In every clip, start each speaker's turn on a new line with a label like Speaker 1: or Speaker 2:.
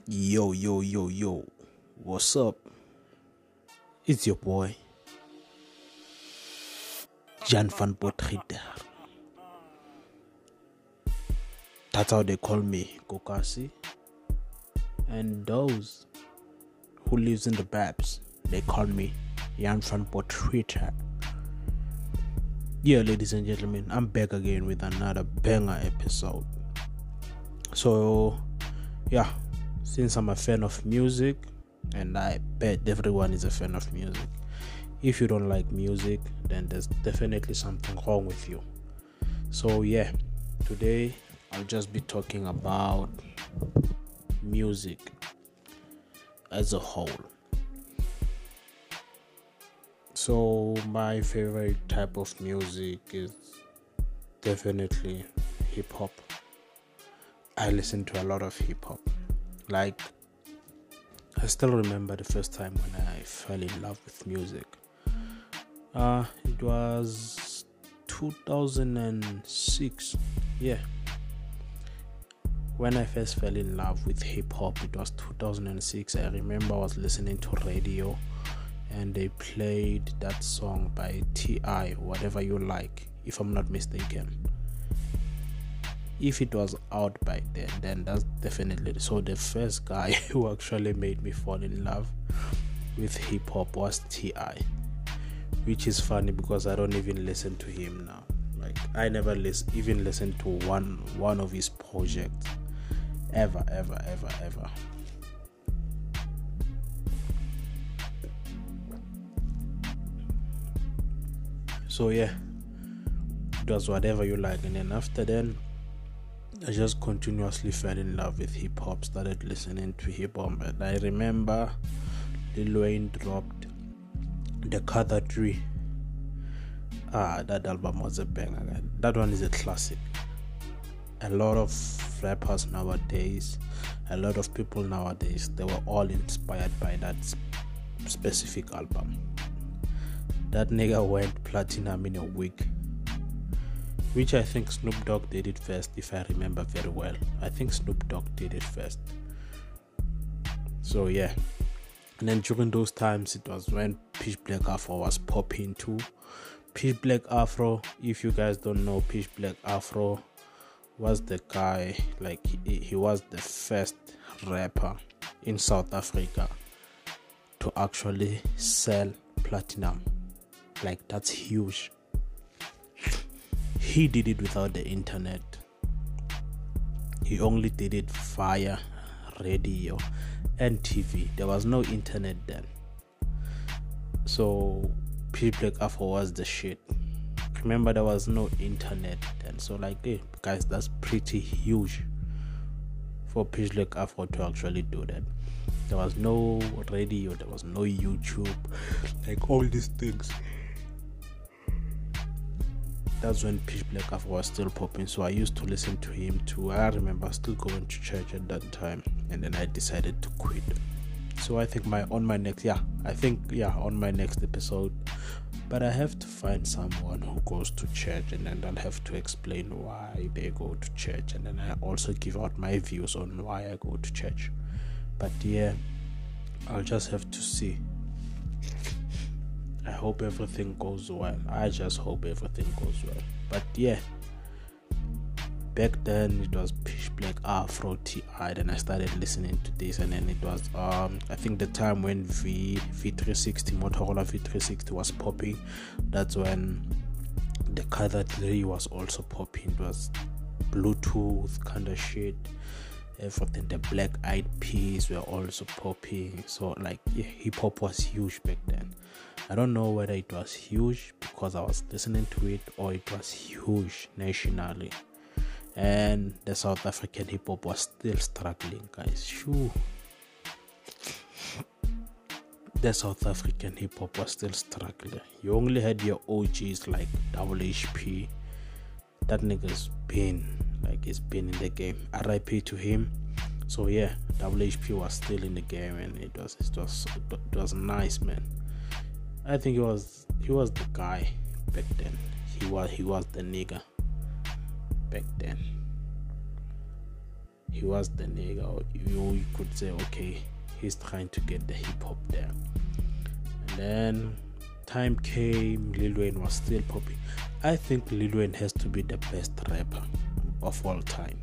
Speaker 1: Yo, what's up? It's your boy, Jan van Potgieter. That's how they call me, Kokasi. And those who lives in the Babs, they call me Jan van Potgieter. Yeah, ladies and gentlemen, I'm back again with another banger episode. So, yeah, since I'm a fan of music, and I bet everyone is a fan of music. If you don't like music, then there's definitely something wrong with you. So yeah, today I'll just be talking about music as a whole. So my favorite type of music is definitely hip hop. I listen to a lot of hip hop. Like, I still remember the first time when I fell in love with music. It was 2006. Yeah. When I first fell in love with hip hop, it was 2006. I remember I was listening to radio and they played that song by T.I., Whatever You Like, if I'm not mistaken. If it was out by then that's definitely so. The first guy who actually made me fall in love with hip hop was T.I., which is funny because I don't even listen to him now. Like, I never even listened to one of his projects ever. So yeah, it was Whatever You Like, and then after then I just continuously fell in love with hip hop, started listening to hip hop. And I remember Lil Wayne dropped The Carter 3. That album was a banger. That one is a classic. A lot of rappers nowadays, a lot of people nowadays, they were all inspired by that specific album. That nigga went platinum in a week, which I think Snoop Dogg did it first, if I remember very well. I think Snoop Dogg did it first. So yeah. And then during those times, it was when Pitch Black Afro was popping too. Pitch Black Afro, if you guys don't know, Pitch Black Afro was the guy, like he was the first rapper in South Africa to actually sell platinum. Like, that's huge. He did it without the internet. He only did it via radio and TV. There was no internet then. So Pitch Black Afro was the shit. Remember, there was no internet then. So like, hey, guys, that's pretty huge for Pitch Black Afro to actually do that. There was no radio, there was no YouTube, like all these things. That's when Pitch Black Afro was still popping, so I used to listen to him too. I remember still going to church at that time, and then I decided to quit. So I think on my next episode, but I have to find someone who goes to church, and then I'll have to explain why they go to church, and then I also give out my views on why I go to church. But yeah, I'll just have to see. I hope everything goes well. I just hope everything goes well. But yeah, back then it was Pitch Black Afro, T.I. Then I started listening to this, and then it was I think the time when V360, Motorola V360 was popping. That's when the Carter 3 was also popping. It was Bluetooth kind of shit. Everything, the Black Eyed Peas were also popping. So like, yeah, hip hop was huge back then. I don't know whether it was huge because I was listening to it, or it was huge nationally. And the South African hip hop was still struggling, guys. Shoo. The South African hip hop was still struggling. You only had your OGs like Double HP. That nigga's been in the game. RIP to him. So yeah, Double HP was still in the game, and it was nice, man. I think he was the guy back then. He was the nigga back then. he was the nigga, or you could say, okay, he's trying to get the hip hop there. And then time came, Lil Wayne was still popping. I think Lil Wayne has to be the best rapper of all time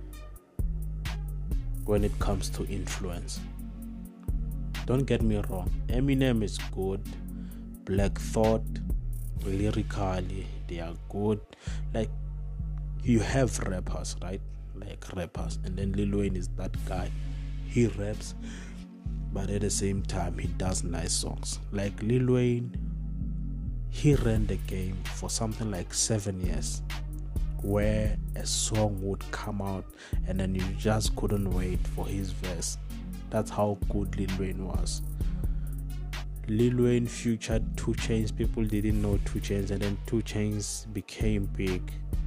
Speaker 1: when it comes to influence. Don't get me wrong, Eminem is good, Black Thought, lyrically they are good. Like, you have rappers, right? Like rappers, and then Lil Wayne is that guy. He raps, but at the same time he does nice songs. Like Lil Wayne, he ran the game for something like 7 years, where a song would come out and then you just couldn't wait for his verse. That's how good Lil Wayne was. Lil Wayne featured 2 Chainz. People didn't know 2 Chainz, and then 2 Chainz became big.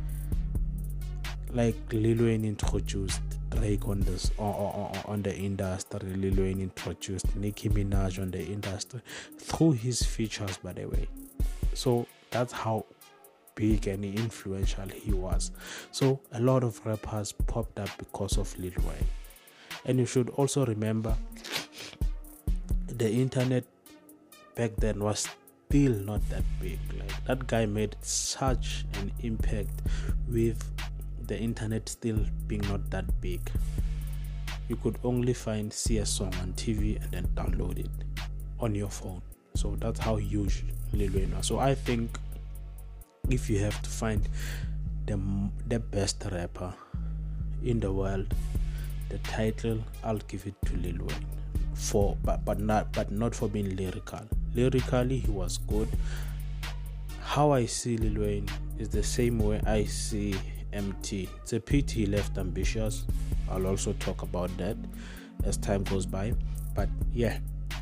Speaker 1: Like Lil Wayne introduced Drake on this on the industry. Lil Wayne introduced Nicki Minaj on the industry through his features, by the way. So that's how big and influential he was. So a lot of rappers popped up because of Lil Wayne. And you should also remember, the internet back then was still not that big. Like, that guy made such an impact with the internet still being not that big. You could only see a song on TV and then download it on your phone. So that's how huge Lil Wayne was. So I think if you have to find the best rapper in the world, the title, I'll give it to Lil Wayne. But not for being lyrical. Lyrically, he was good. How I see Lil Wayne is the same way I see MT. It's a pity he left Ambitious. I'll also talk about that as time goes by. But yeah,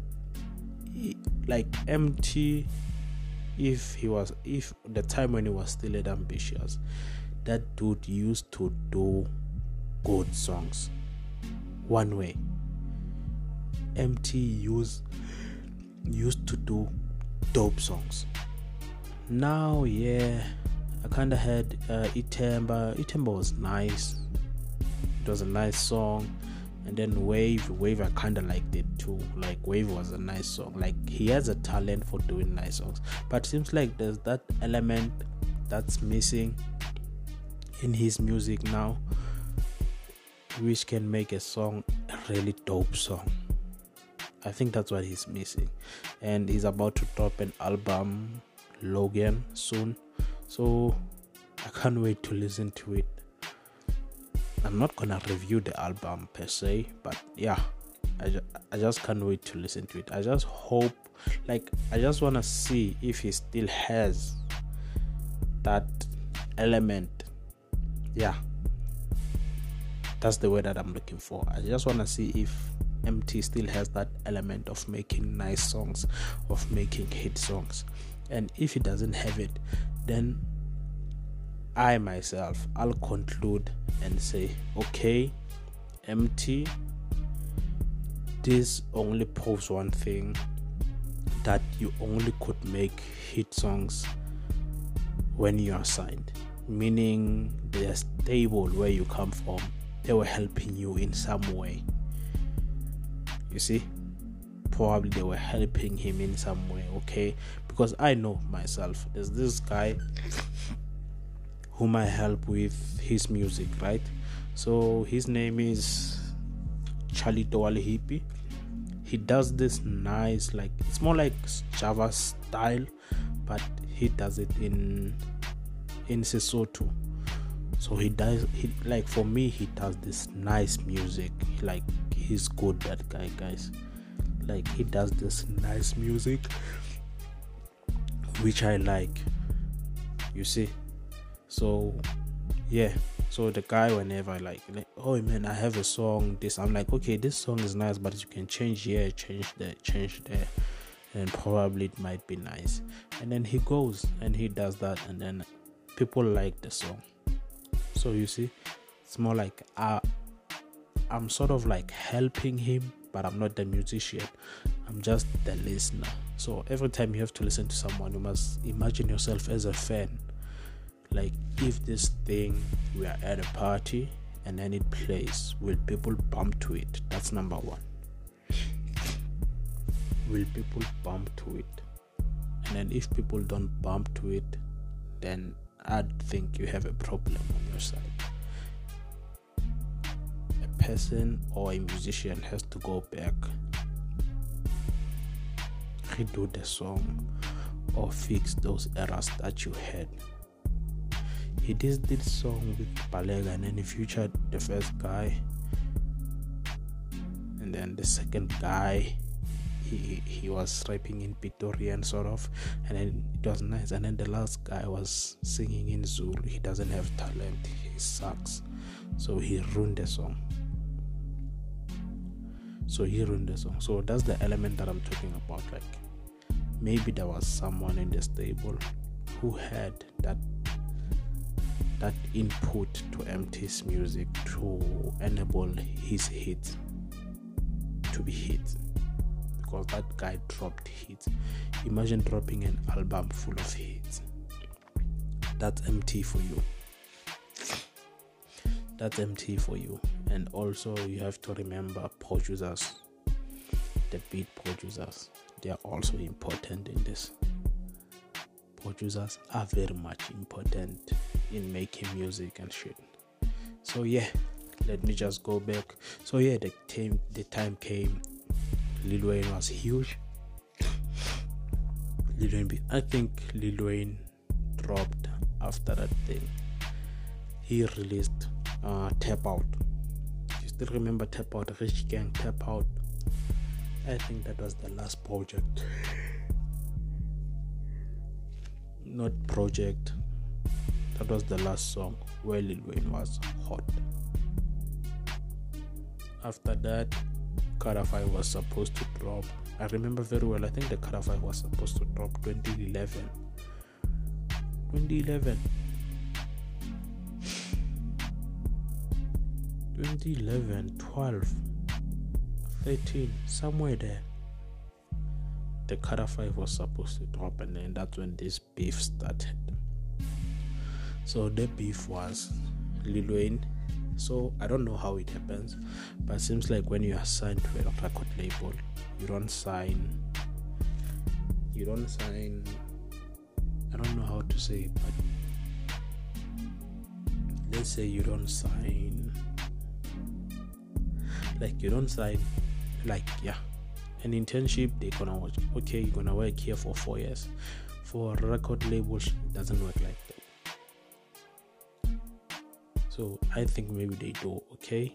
Speaker 1: like MT, if the time when he was still at Ambitious, that dude used to do good songs. One way, MT used to do dope songs. Now, yeah, I kind of had Itemba. Itemba was nice. It was a nice song. And then Wave I kind of liked it too. Like, Wave was a nice song. Like, he has a talent for doing nice songs. But it seems like there's that element that's missing in his music now, which can make a song a really dope song. I think that's what he's missing. And he's about to drop an album, Logan, soon. So I can't wait to listen to it. I'm not gonna review the album per se, but yeah, I just can't wait to listen to it. I just hope, like, I just wanna see if he still has that element. Yeah, that's the word that I'm looking for. I just wanna see if MT still has that element of making nice songs, of making hit songs. And if he doesn't have it, then I'll conclude and say, okay, MT, this only proves one thing, that you only could make hit songs when you are signed, meaning they're stable where you come from. They were helping you in some way. You see, probably they were helping him in some way, okay? Because I know myself, there's this guy whom I help with his music, right? So his name is Chalito Alihipi. He does this nice, like, it's more like Java style, but he does it in Sesotho. So he like, for me, he does this nice music. Like, he's good, that guy, guys. Like, he does this nice music, which I like, you see. So yeah, so the guy, whenever like, oh man, I have a song, this, I'm like, okay, this song is nice, but you can change here, change there, and probably it might be nice. And then he goes and he does that, and then people like the song. So you see, it's more like I'm sort of like helping him, but I'm not the musician. I'm just the listener. So every time you have to listen to someone, you must imagine yourself as a fan. Like, if this thing, we are at a party and then it plays, will people bump to it? That's number one. Will people bump to it? And then if people don't bump to it, then I think you have a problem on your side. A person or a musician has to go back, redo the song, or fix those errors that you had. He did this song with Balega, and then he featured the first guy, and then the second guy, he was rapping in Pitorian sort of, and then it was nice. And then the last guy was singing in Zulu. He doesn't have talent, he sucks, so he ruined the song. So that's the element that I'm talking about. Like, maybe there was someone in the stable who had that input to MT's music to enable his hit to be hit, because that guy dropped hits. Imagine dropping an album full of hits. That's MT for you. That's MT for you. And also you have to remember producers, the beat producers, they are also important in this. Producers are very much important in making music and shit. So yeah, let me just go back. So yeah, the time came, Lil Wayne was huge. I think Lil Wayne dropped after that thing. He released Tap Out. You still remember Tap Out? Rich Gang Tap Out. I think that was the last project. Not project. That was the last song where Lil Wayne was hot. After that, Carter 5 was supposed to drop. I remember very well. I think the Carter 5 was supposed to drop 2011. 12, 13, somewhere there. The Carter 5 was supposed to drop, and then that's when this beef started. So the beef was Lil Wayne. So I don't know how it happens, but it seems like when you are signed to a record label, you don't sign, I don't know how to say it, but let's say you don't sign an internship. They're gonna watch, okay, you're gonna work here for 4 years. For record labels, it doesn't work like that. So I think maybe they do, okay,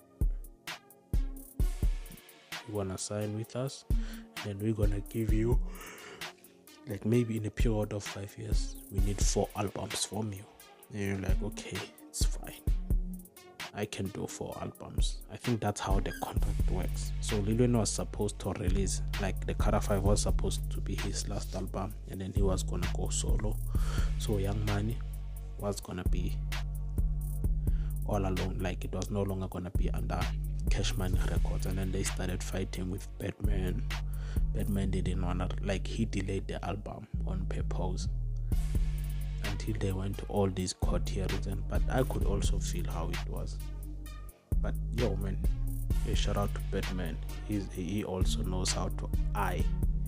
Speaker 1: you wanna sign with us, and we're gonna give you, like, maybe in a period of 5 years, we need 4 albums from you. And you're like, okay, it's fine, I can do 4 albums. I think that's how the contract works. So Lil Wayne was supposed to release, like, the Carter 5 was supposed to be his last album, and then he was gonna go solo. So Young Money was gonna be all alone, like, it was no longer gonna be under Cash Money Records. And then they started fighting with Batman. Batman didn't wanna, like, he delayed the album on purpose until they went to all these court hearings. But I could also feel how it was. But yo, man, a shout out to Batman. He also knows how to eye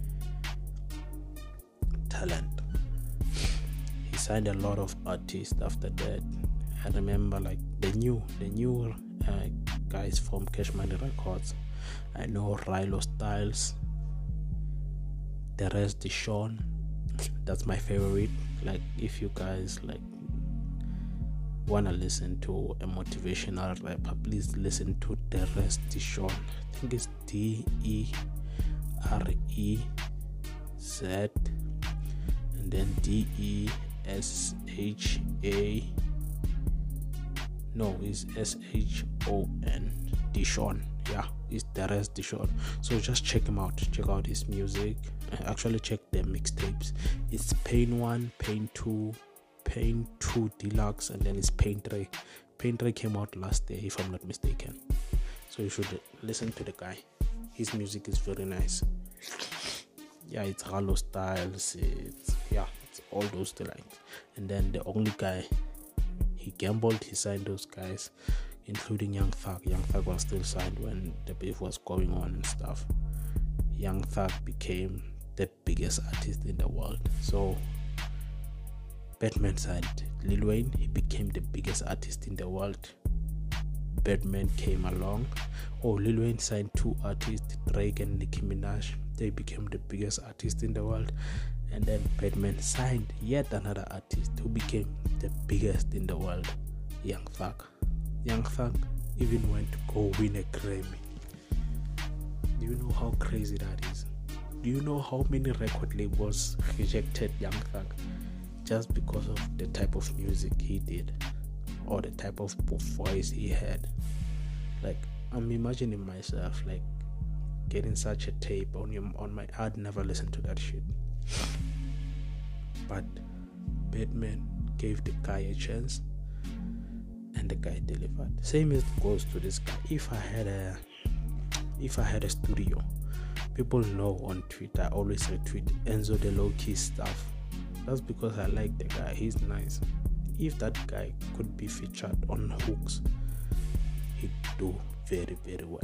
Speaker 1: talent. He signed a lot of artists after that. I remember, like, the new guys from Cash Money Records. I know Rilo Styles, Terez Dishon. That's my favorite. Like, if you guys, like, wanna listen to a motivational rapper, please listen to Terez Dishon. I think it's DEREZ and then DESHA. No, it's SHON. Dishon. Yeah, it's Terez Dishon. So just check him out. Check out his music. Actually, check the mixtapes. It's Pain 1, Pain 2, Pain 2 Deluxe, and then it's Pain 3. Pain 3 came out last year, if I'm not mistaken. So you should listen to the guy. His music is very nice. Yeah, it's Rilo Styles. It's all those two, like. And then the only guy, he gambled, he signed those guys. including Young Thug. Young Thug was still signed when the beef was going on and stuff. Young Thug became the biggest artist in the world. So Birdman signed Lil Wayne, he became the biggest artist in the world. Birdman came along. Lil Wayne signed two artists, Drake and Nicki Minaj. They became the biggest artist in the world. And then Birdman signed yet another artist who became the biggest in the world, Young Thug. Young Thug even went to go win a Grammy. Do you know how crazy that is? Do you know how many record labels rejected Young Thug just because of the type of music he did or the type of voice he had? Like, I'm imagining myself like getting such a tape on my. I'd never listen to that shit. But Birdman gave the guy a chance, and the guy delivered. Same as goes to this guy. If I had a studio, people know on Twitter I always retweet Enzo the Low-Key stuff. That's because I like the guy. He's nice. If that guy could be featured on hooks, he'd do very, very well.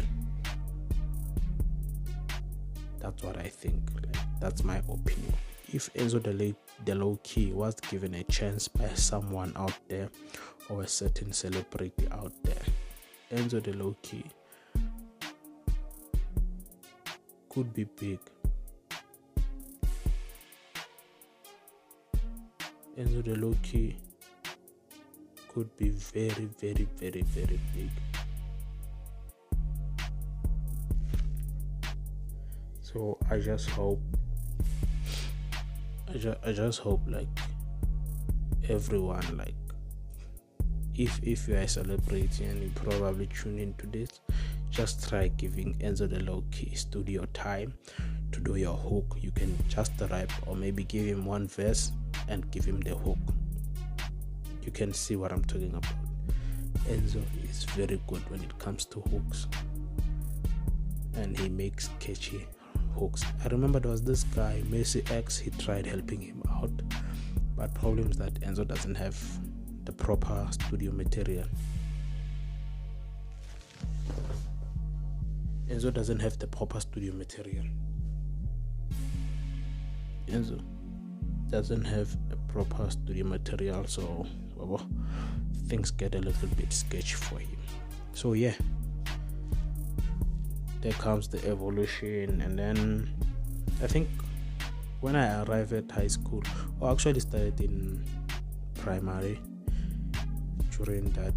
Speaker 1: That's what I think. Like, that's my opinion. If Enzo the Low-Key was given a chance by someone out there or a certain celebrity out there, Enzo the Low-Key could be big. Enzo the Low-Key could be very, very, very, very big. So I just hope like everyone, like if you are a celebrity and you probably tune into this, just try giving Enzo the Low-Key studio time to do your hook. You can just rap or maybe give him one verse and give him the hook. You can see what I'm talking about. Enzo is very good when it comes to hooks, and he makes catchy hooks. I remember there was this guy, Messi X, he tried helping him out, but problem is that Enzo doesn't have the proper studio material. Enzo doesn't have the proper studio material. Enzo doesn't have a proper studio material, so things get a little bit sketchy for him. So yeah, there comes the evolution. And then I think when I arrived at high school, or actually started in primary, during that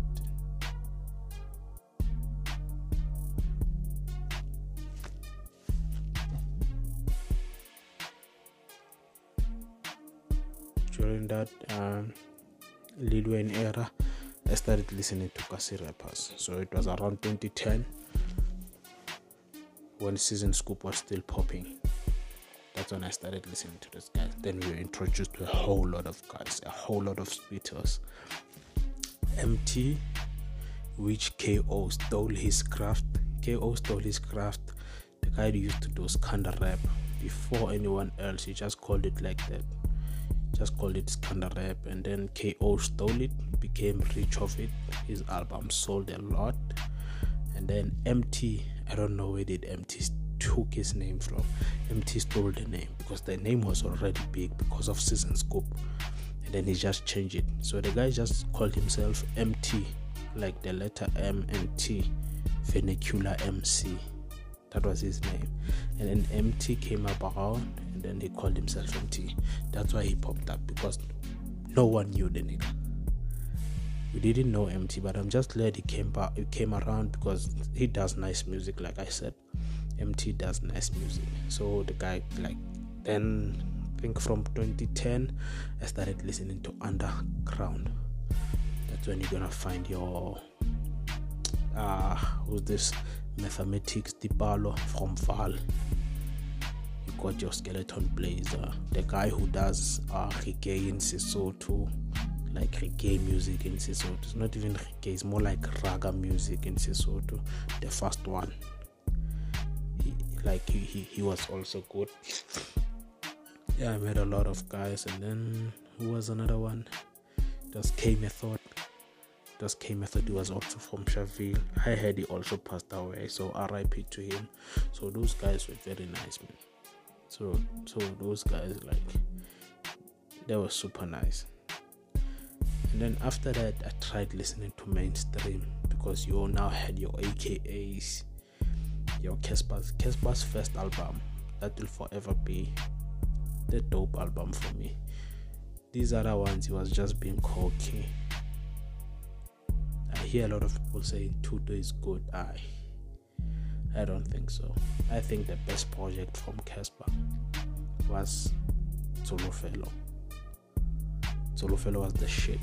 Speaker 1: Lil Wayne era, I started listening to Kasi rappers. So it was around 2010 when Season Scoop was still popping. That's when I started listening to this guy. Then we were introduced to a whole lot of guys, a whole lot of spitters. MT, which KO stole his craft. The guy who used to do Skanda rap before anyone else. He just called it like that. Just called it Skanda rap, and then KO stole it, became rich of it. His album sold a lot. And then MT, I don't know where did MT took his name from. MT stole the name because the name was already big because of Season Scoop, and then he just changed it. So the guy just called himself MT, like the letter M and T, vernacular MC. That was his name. And then MT came up around, and then he called himself MT. That's why he popped up, because no one knew the nigga. We didn't know MT, but I'm just glad he came around, because he does nice music. Like I said, MT does nice music. So the guy, like, then I think from 2010 I started listening to underground. That's when you're gonna find your who's this, Mathematics Dipalo from Val. You got your Skeleton Blazer, the guy who does reggae in Sesotho, like reggae music in Sesotho. It's not even reggae, it's more like raga music in Sesotho. The first one, he was also good. Yeah, I met a lot of guys. And then who was another one? Just K Method. It was K Method. He was also from Shaville. I heard he also passed away, so RIP to him. So those guys were very nice, man. So those guys, like, they were super nice. And then after that, I tried listening to mainstream, because you now had your AKAs, your Casper's first album. That will forever be the dope album for me. These other ones, he was just being cocky. I hear a lot of people saying Tutu is good. I don't think so. I think the best project from Casper was Tsholofelo. Tsholofelo was the shit.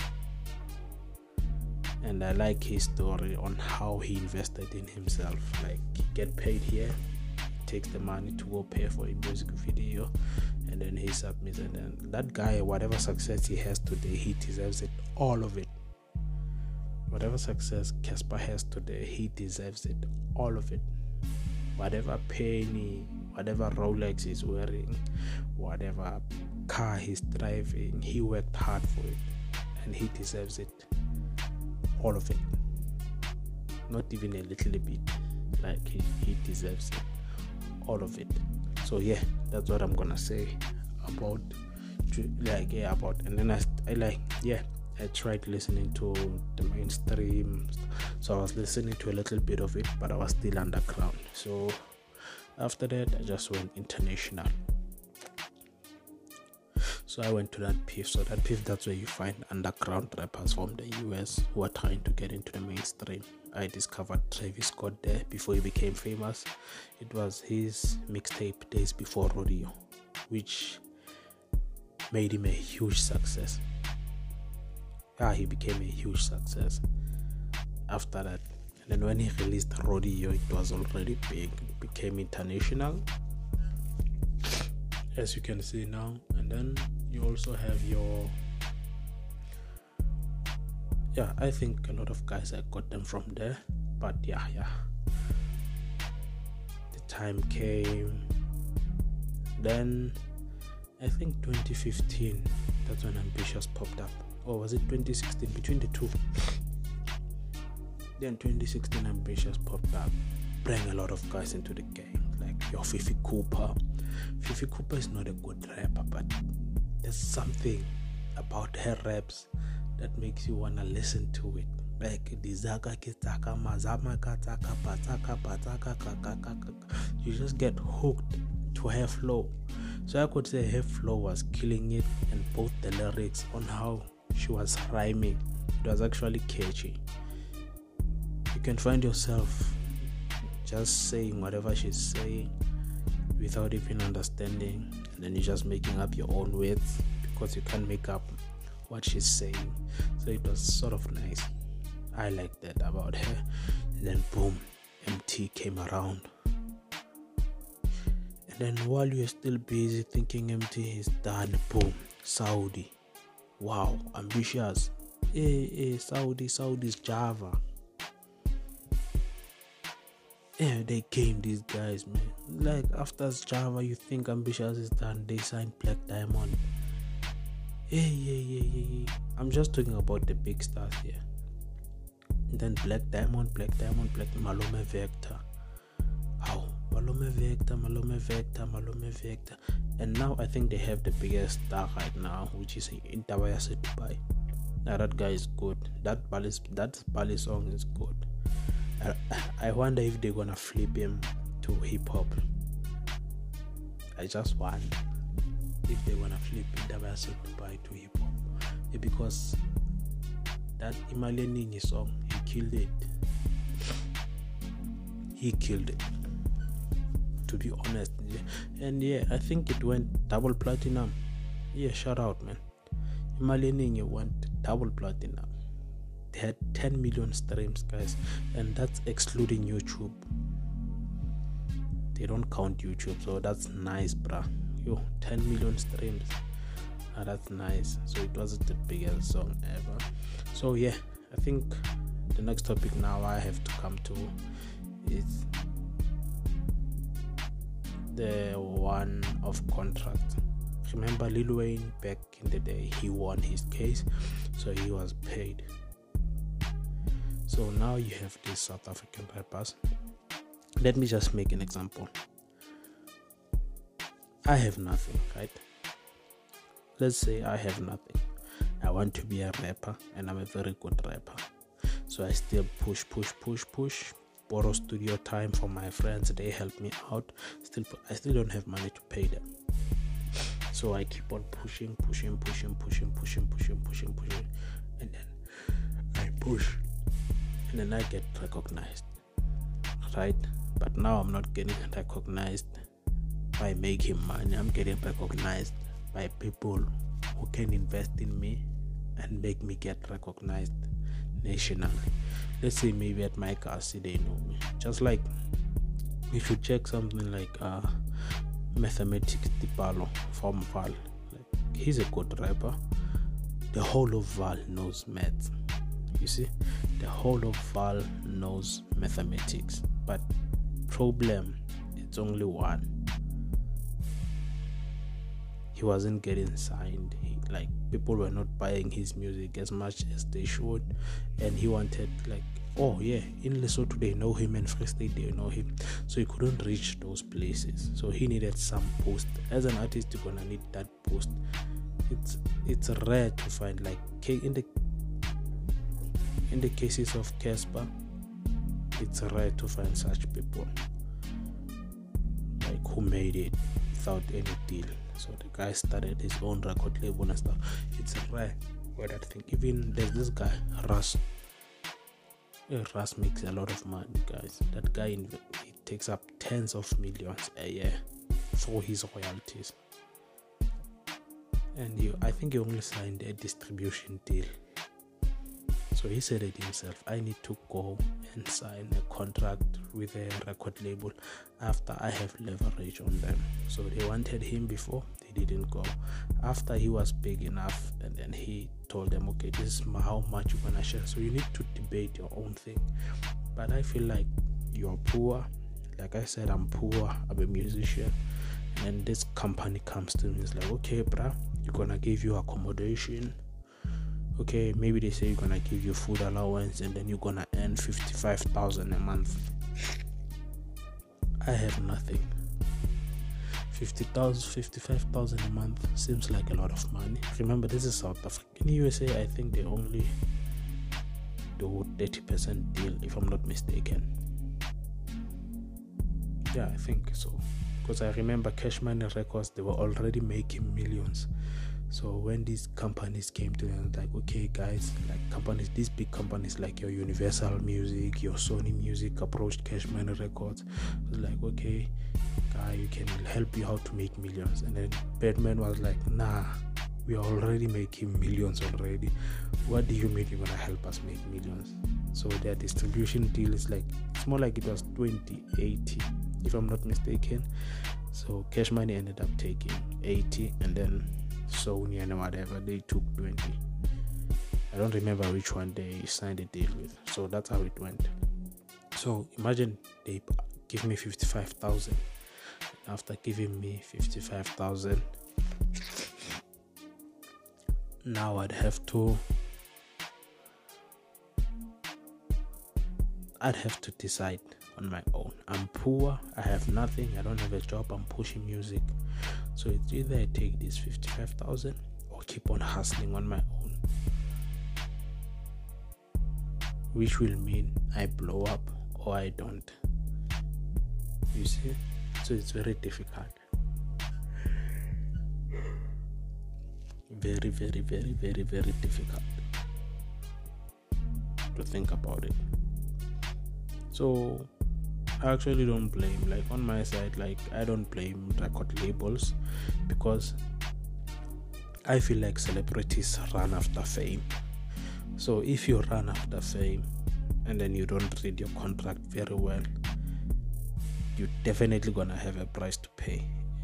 Speaker 1: And I like his story on how he invested in himself. Like, he get paid here, takes the money to go pay for a music video, and then he submits. And then that guy, whatever success he has today, he deserves it, all of it. Whatever success Casper has today, he deserves it, all of it. Whatever penny, whatever Rolex he's wearing, whatever car he's driving, he worked hard for it, and he deserves it, all of it. Not even a little bit. Like, he deserves it, all of it. So yeah, that's what I'm gonna say about, and then I tried listening to the mainstream, so I was listening to a little bit of it, but I was still underground. So after that, I just went international. So I went to that PIF. So that PIF, that's where you find underground rappers from the US who are trying to get into the mainstream. I discovered Travis Scott there before he became famous. It was his mixtape, Days Before Rodeo, which made him a huge success. He became a huge success after that. And then when he released Rodeo, it was already big. It became international, as you can see now. And then you also have your, I think a lot of guys, I got them from there. But yeah, the time came. Then I think 2015, that's when Ambitious popped up. Or was it 2016? Between the two. Then 2016, Ambitious popped up, bring a lot of guys into the game, like your Fifi Cooper. Fifi Cooper is not a good rapper, but there's something about her raps that makes you wanna listen to it. Like you just get hooked to her flow. So I could say her flow was killing it, and both the lyrics on how she was rhyming, it was actually catchy. You can find yourself just saying whatever she's saying without even understanding, and then you're just making up your own words because you can't make up what she's saying. So it was sort of nice. I liked that about her. And then boom, MT came around. And then while you're still busy thinking MT is done, boom, Saudi. Wow, Ambitious. Saudi's Java. They came, these guys, man. Like, after Java, you think Ambitious is done, they signed Black Diamond. I'm just talking about the big stars here. And then Black Diamond, Malome Vector. How? Malome Vector. And now I think they have the biggest star right now, which is Intawayase Dubai. Now that guy is good. That Bali song is good. I wonder if they're gonna flip him to hip hop. I just wonder if they're gonna flip Intawayase Dubai to hip hop, because that Imalianingi song, he killed it, to be honest. And I think it went double platinum. Shout out, man. Imalianingi went double platinum. They had 10 million streams, guys, and that's excluding YouTube. They don't count YouTube, so that's nice, bruh. 10 million streams. That's nice. So it wasn't the biggest song ever. So I think the next topic now I have to come to is the one of contract. Remember Lil Wayne back in the day, he won his case, so he was paid. So now you have these South African rappers. Let me just make an example. I have nothing, right? Let's say I have nothing. I want to be a rapper and I'm a very good rapper. So I still push, borrow studio time from my friends. They help me out. I still don't have money to pay them. So I keep on pushing. And then I push. And then I get recognized. Right? But now I'm not getting recognized by making money. I'm getting recognized by people who can invest in me and make me get recognized nationally. Let's say maybe at my Kasi they know me. Just like if you check something like Mathematics Dipalo from Val, like, he's a good rapper. The whole of Val knows maths. You see, the whole of Val knows mathematics, but problem, it's only one. He wasn't getting signed. People were not buying his music as much as they should, and he wanted in Lesotho they know him and Free State they know him, so he couldn't reach those places. So he needed some post. As an artist, you're gonna need that post. It's rare to find, like in the cases of Casper, it's rare to find such people like who made it without any deal. So the guy started his own record label and stuff. It's rare where that thing. Even there's this guy, Russ. Russ makes a lot of money, guys. That guy, he takes up tens of millions a year for his royalties. And I think he only signed a distribution deal. So he said it himself, I need to go and sign a contract with a record label after I have leverage on them. So they wanted him before, they didn't go. After he was big enough, and then he told them, okay, this is how much you're gonna share. So you need to debate your own thing. But I feel like you're poor. Like I said, I'm poor, I'm a musician. And this company comes to me, it's like, okay, bruh, you're gonna give you accommodation. Okay, maybe they say you're gonna give you food allowance and then you're gonna earn 55,000 a month. I have nothing. 55,000 a month seems like a lot of money. Remember, this is South Africa. In USA, I think they only do 30% deal, if I'm not mistaken. Yeah, I think so. Because I remember Cash Money Records, they were already making millions. So when these companies came to them, like, okay, guys, these big companies like your Universal Music, your Sony Music approached Cash Money Records. It was like, okay, guy, we can help you out to make millions. And then Batman was like, nah, we are already making millions already. What do you mean you're gonna help us make millions? So their distribution deal is like, it's more like it was 2080, if I'm not mistaken. So Cash Money ended up taking 80, and then Sony and whatever, they took 20. I don't remember which one they signed a deal with. So that's how it went. So imagine they give me 55,000. After giving me 55,000, now I'd have to decide on my own. I'm poor, I have nothing, I don't have a job, I'm pushing music. So it's either I take this 55,000 or keep on hustling on my own, which will mean I blow up or I don't. You see? So it's very difficult. Very, very, very, very, very difficult to think about it. So I actually don't blame, like on my side, like I don't blame record labels, because I feel like celebrities run after fame. So if you run after fame and then you don't read your contract very well, you're definitely gonna have a price to pay.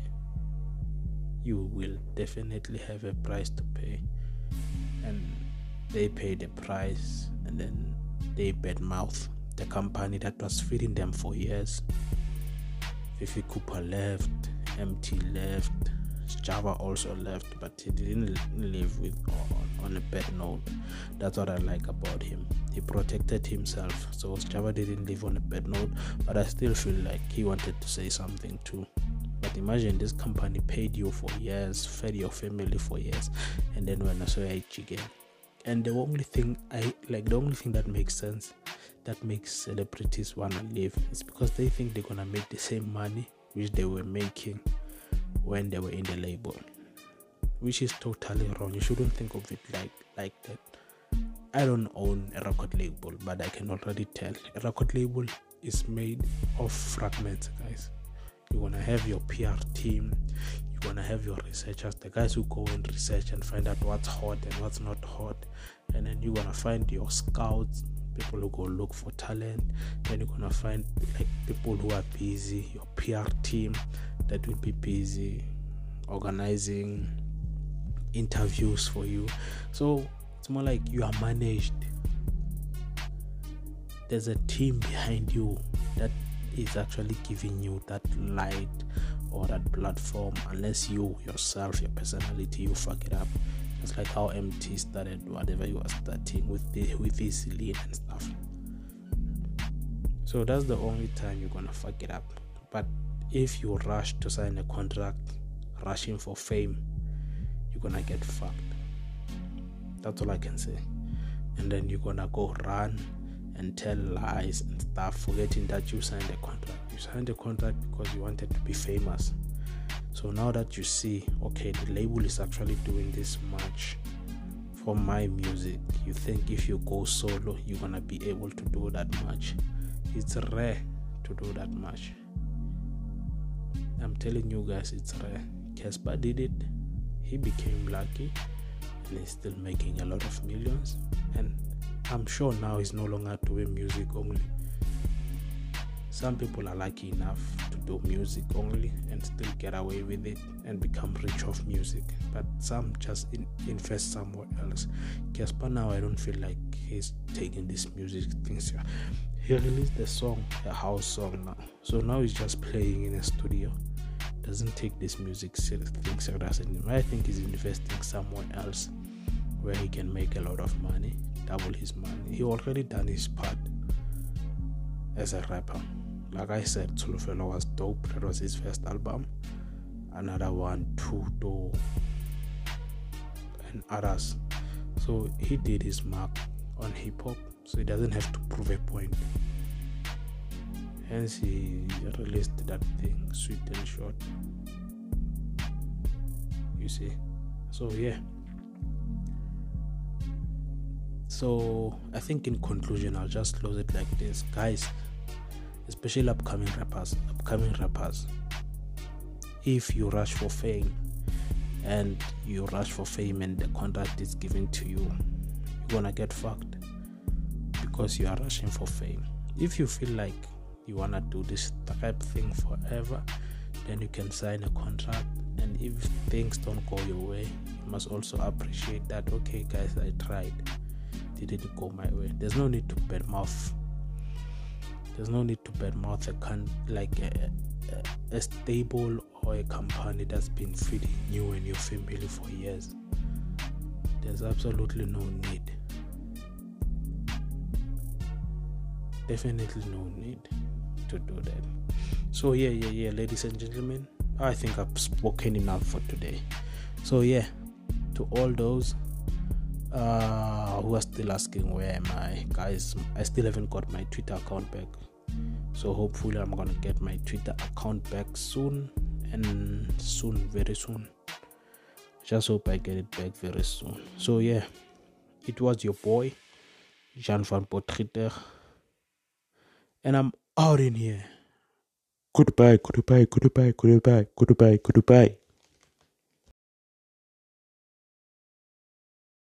Speaker 1: You will definitely have a price to pay, and they pay the price, and then they badmouth the company that was feeding them for years. Fifi Cooper left, MT left, Java also left, but he didn't live with on a bad note. That's what I like about him. He protected himself, so Sjava didn't leave on a bad note, but I still feel like he wanted to say something too. But imagine this company paid you for years, fed your family for years, and then when I saw it again. And the only thing that makes sense, that makes celebrities wanna leave, is because they think they're gonna make the same money which they were making when they were in the label, which is totally wrong. You shouldn't think of it like that. I don't own a record label, but I can already tell a record label is made of fragments, guys. You're gonna have your PR team, you're gonna have your researchers, the guys who go and research and find out what's hot and what's not hot, and then you're gonna find your scouts, people who go look for talent. Then you're gonna find like people who are busy, your PR team that will be busy organizing interviews for you. So it's more like you are managed. There's a team behind you that is actually giving you that light or that platform, unless you yourself, your personality, you fuck it up. Just like how MT started whatever you are starting with this lean and stuff. So that's the only time you're gonna fuck it up. But if you rush to sign a contract, rushing for fame, you're gonna get fucked. That's all I can say. And then you're gonna go run and tell lies and stuff, forgetting that you signed a contract. You signed a contract because you wanted to be famous. So now that you see, okay, the label is actually doing this much for my music, you think if you go solo, you're gonna be able to do that much. It's rare to do that much. I'm telling you guys, it's rare. Cassper did it. He became lucky and he's still making a lot of millions. And I'm sure now he's no longer doing music only. Some people are lucky enough to do music only and still get away with it and become rich off music. But some just invest somewhere else. Cassper now, I don't feel like he's taking this music thing serious. He released a song, a house song now. So now he's just playing in a studio. Doesn't take this music thing serious anymore. I think he's investing somewhere else where he can make a lot of money, double his money. He already done his part as a rapper. Like I said, Tsholofelo was dope. That was his first album. Another one, Tuto, and others. So he did his mark on hip hop. So he doesn't have to prove a point. Hence he released that thing, Sweet and Short. You see? So yeah. So I think in conclusion, I'll just close it like this. Guys, especially upcoming rappers, if you rush for fame and the contract is given to you, you're gonna get fucked because you are rushing for fame. If you feel like you wanna do this type of thing forever, then you can sign a contract, and if things don't go your way, you must also appreciate that, okay guys, I tried, it didn't go my way. There's no need to badmouth a stable or a company that's been feeding you and your family for years. There's absolutely no need. Definitely no need to do that. So yeah, ladies and gentlemen, I think I've spoken enough for today. So yeah, to all those who are still asking where am I, guys, I still haven't got my Twitter account back. So hopefully I'm gonna get my Twitter account back soon, very soon. Just hope I get it back very soon. So yeah, it was your boy Jan van Potgieter, and I'm out in here. Goodbye.